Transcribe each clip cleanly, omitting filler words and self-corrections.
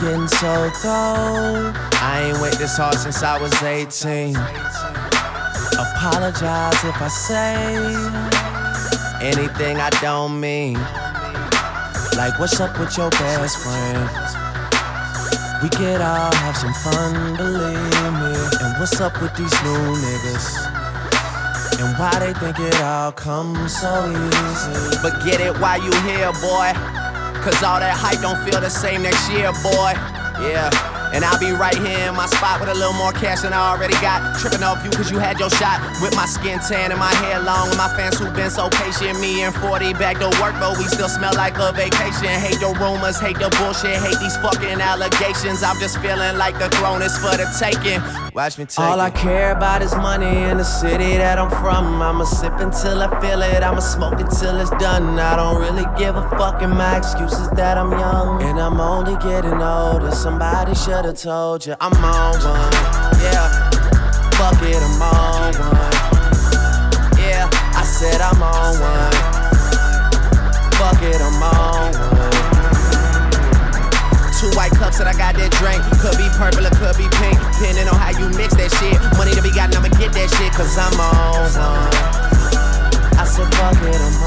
getting so cold. I ain't wait this hard since I was 18. Apologize if I say anything I don't mean. Like, what's up with your best friend? We could all have some fun, believe me. And what's up with these new niggas? And why they think it all comes so easy? But get it while you here, boy. Cause all that hype don't feel the same next year, boy. Yeah. And I'll be right here in my spot with a little more cash than I already got. Tripping off you cause you had your shot. With my skin tan and my hair long. And my fans who been so patient. Me and 40 back to work, but we still smell like a vacation. Hate the rumors, hate the bullshit, hate these fucking allegations. I'm just feeling like the throne is for the taking. Watch me take all I care about is money in the city that I'm from. I'ma sip until I feel it, I'ma smoke it till it's done. I don't really give a fuck, and my excuse is that I'm young. And I'm only getting older, somebody should've told you I'm on one, yeah. Fuck it, I'm on one, yeah. I said I'm on one. Fuck it, I'm on one. 2 white cups that I got that drink. Could be purple or could be pink, depending on how you mix that shit. Money to be gotten, I'ma get that shit, cause I'm on one. I said fuck it, I'm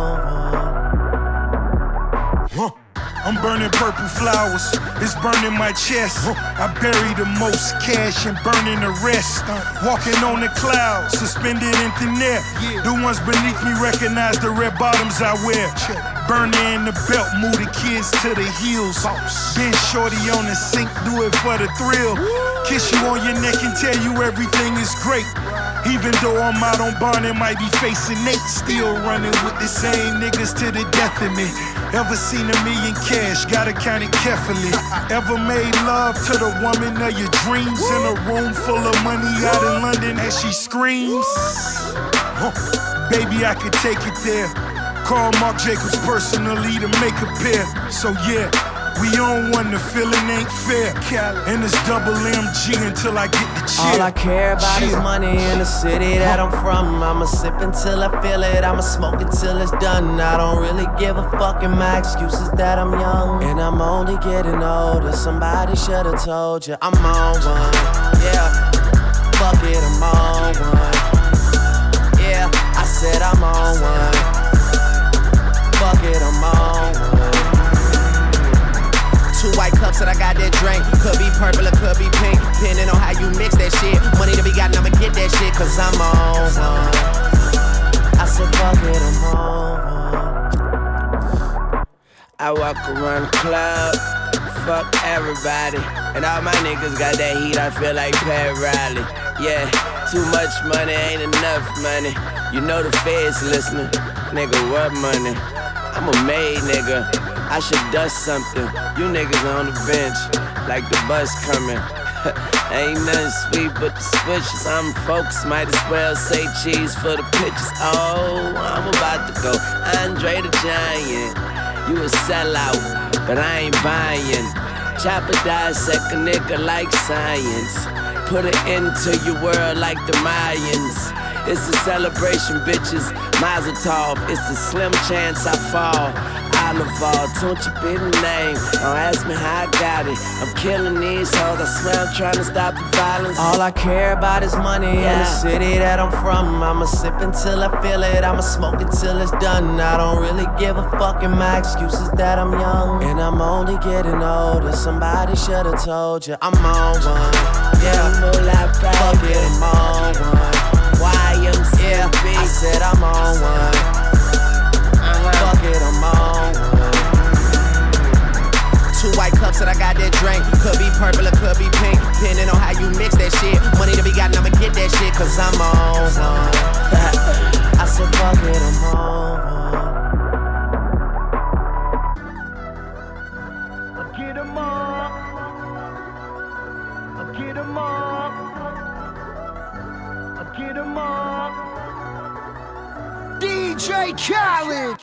on one. I'm burning purple flowers, it's burning my chest. I bury the most cash and burning the rest. Walking on the clouds, suspended in thin air. The ones beneath me recognize the red bottoms I wear. Burner in the belt, move the kids to the heels. Been shorty on the sink, do it for the thrill. Kiss you on your neck and tell you everything is great. Even though I'm out on bond and might be facing Nate. Still running with the same niggas to the death of me. Ever seen $1 million cash, gotta count it carefully. Ever made love to the woman of your dreams in a room full of money out in London as she screams? Baby, I could take it there. Call Marc Jacobs personally to make a pair. So yeah, we on one, the feeling ain't fair. And it's double MG until I get the cheer. All I care about is money in the city that I'm from. I'ma sip until I feel it, I'ma smoke it till it's done. I don't really give a fuck, and my excuse is that I'm young. And I'm only getting older, somebody should've told you I'm on one, yeah. Fuck it, I'm on one, yeah. I said I'm on one. Fuck it, I'm on one. 2 white cups that I got that drink. Could be purple or could be pink, depending on how you mix that shit. Money to be gotten, I'ma get that shit, cause I'm on one. I said fuck it, I'm on one. I walk around the club, fuck everybody. And all my niggas got that heat, I feel like Pat Riley. Yeah, too much money ain't enough money. You know the feds listening. Nigga, what money? I'm a made nigga, I should dust something. You niggas on the bench, like the bus coming. Ain't nothing sweet but the switches. I'm focused, might as well say cheese for the pitches. Oh, I'm about to go Andre the Giant. You a sellout, but I ain't buying. Chopper dissect a nigga like science. Put it into your world like the Mayans. It's a celebration, bitches. Mazel tov. It's a slim chance I fall. Oliver, don't you be the name. Don't ask me how I got it. I'm killing these hoes. I swear I'm trying to stop the violence. All I care about is money in the city that I'm from. I'ma sip until I feel it, I'ma smoke it till it's done. I don't really give a fuck, and my excuse is that I'm young. And I'm only getting older, somebody should've told you I'm on one, yeah. Fuck it, I'm on one. Yeah, I said I'm on one. Fuck it, I'm on one. 2 white cups that I got that drink. Could be purple or could be pink, depending on how you mix that shit. Money to be gotten, I'ma get that shit, cause I'm on one. I said fuck it, I'm on one. Get 'em up. Get 'em up. Get 'em up. DJ Khaled.